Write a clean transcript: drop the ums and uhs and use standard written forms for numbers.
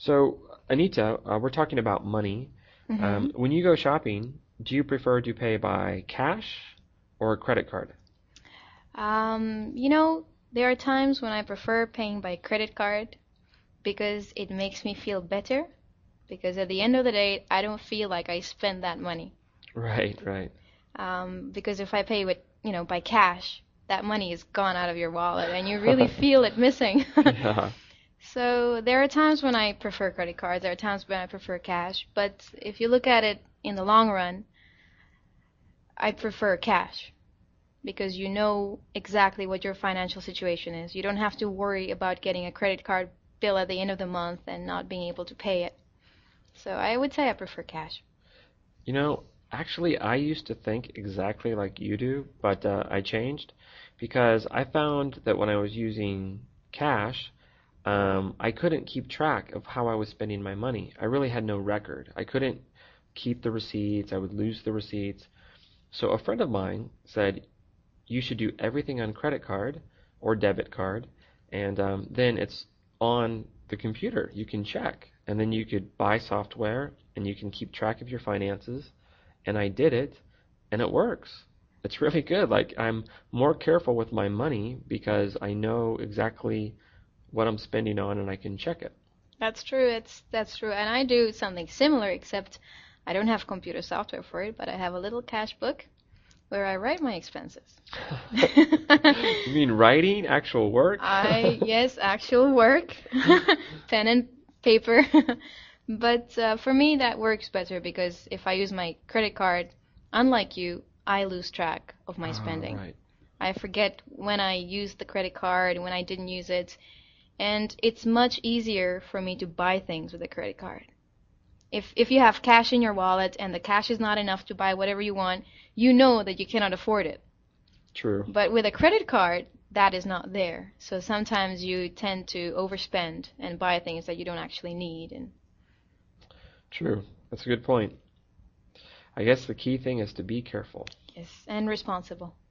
So, Anita, we're talking about money. Mm-hmm. When you go shopping, do you prefer to pay by cash or a credit card? You know, there are times when I prefer paying by credit card because it makes me feel better. Because at the end of the day, I don't feel like I spent that money. Right, right. Because if I pay with, by cash, that money is gone out of your wallet and you really feel it missing. Yeah. So there are times when I prefer credit cards, there are times when I prefer cash, but if you look at it in the long run, I prefer cash because you know exactly what your financial situation is. You don't have to worry about getting a credit card bill at the end of the month and not being able to pay it. So I would say I prefer cash. You know, actually, I used to think exactly like you do, but I changed because I found that when I was using cash, I couldn't keep track of how I was spending my money. I really had no record. I couldn't keep the receipts. I would lose the receipts. So a friend of mine said, you should do everything on credit card or debit card, and then it's on the computer. You can check, and then you could buy software, and you can keep track of your finances. And I did it, and it works. It's really good. Like I'm more careful with my money because I know exactly what I'm spending on, and I can check it. That's true. That's true. And I do something similar, except I don't have computer software for it, but I have a little cash book where I write my expenses. You mean writing, actual work? Yes, actual work, pen and paper. But for me, that works better because if I use my credit card, unlike you, I lose track of my Oh, spending. right. I forget when I used the credit card and when I didn't use it, and it's much easier for me to buy things with a credit card. If you have cash in your wallet and the cash is not enough to buy whatever you want, you know that you cannot afford it. True. But with a credit card, that is not there. So sometimes you tend to overspend and buy things that you don't actually need. And True. That's a good point. I guess the key thing is to be careful. yes, and responsible.